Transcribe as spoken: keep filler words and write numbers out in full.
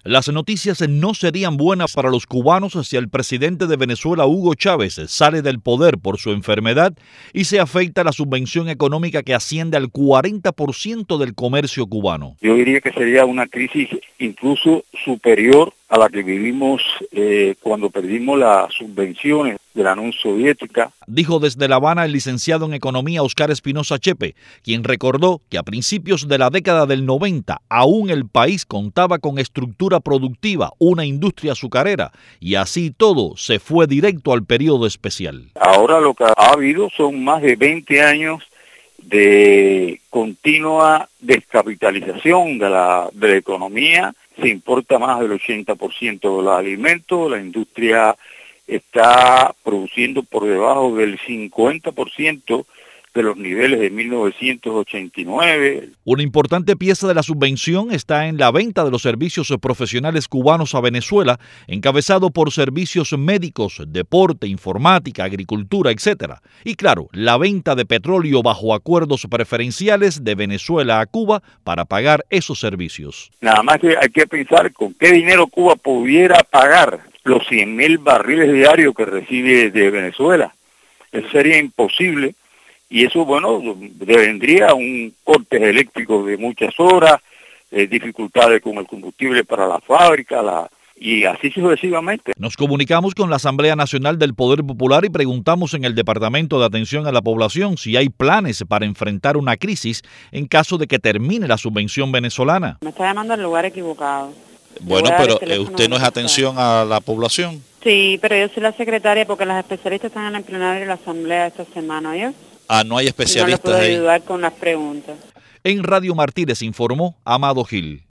Las noticias no serían buenas para los cubanos si el presidente de Venezuela, Hugo Chávez, sale del poder por su enfermedad y se afecta la subvención económica que asciende al cuarenta por ciento del comercio cubano. Yo diría que sería una crisis incluso superior a la que vivimos eh, cuando perdimos las subvenciones de la Unión Soviética. Dijo desde La Habana el licenciado en Economía Oscar Espinosa Chepe, quien recordó que a principios de la década del noventa aún el país contaba con estructura productiva, una industria azucarera, y así todo se fue directo al periodo especial. Ahora lo que ha habido son más de veinte años de continua descapitalización de la, de la economía. Se importa más del ochenta por ciento de los alimentos, la industria está produciendo por debajo del cincuenta por ciento de los niveles de mil novecientos ochenta y nueve. Una importante pieza de la subvención está en la venta de los servicios profesionales cubanos a Venezuela, encabezado por servicios médicos, deporte, informática, agricultura, etcétera. Y claro, la venta de petróleo bajo acuerdos preferenciales de Venezuela a Cuba para pagar esos servicios. Nada más que hay que pensar con qué dinero Cuba pudiera pagar los cien mil barriles diarios que recibe de Venezuela. Eso sería imposible. Y eso, bueno, vendría un cortes eléctricos de muchas horas, eh, dificultades con el combustible para la fábrica, la, y así sucesivamente. Nos comunicamos con la Asamblea Nacional del Poder Popular y preguntamos en el Departamento de Atención a la Población si hay planes para enfrentar una crisis en caso de que termine la subvención venezolana. Me está llamando al lugar equivocado. Bueno, pero ¿usted no es atención a la población? Sí, pero yo soy la secretaria porque las especialistas están en el plenario de la Asamblea esta semana, ¿yo? Ah, no hay especialistas ahí. No les puedo ahí. ayudar con las preguntas. En Radio Martínez informó Amado Gil.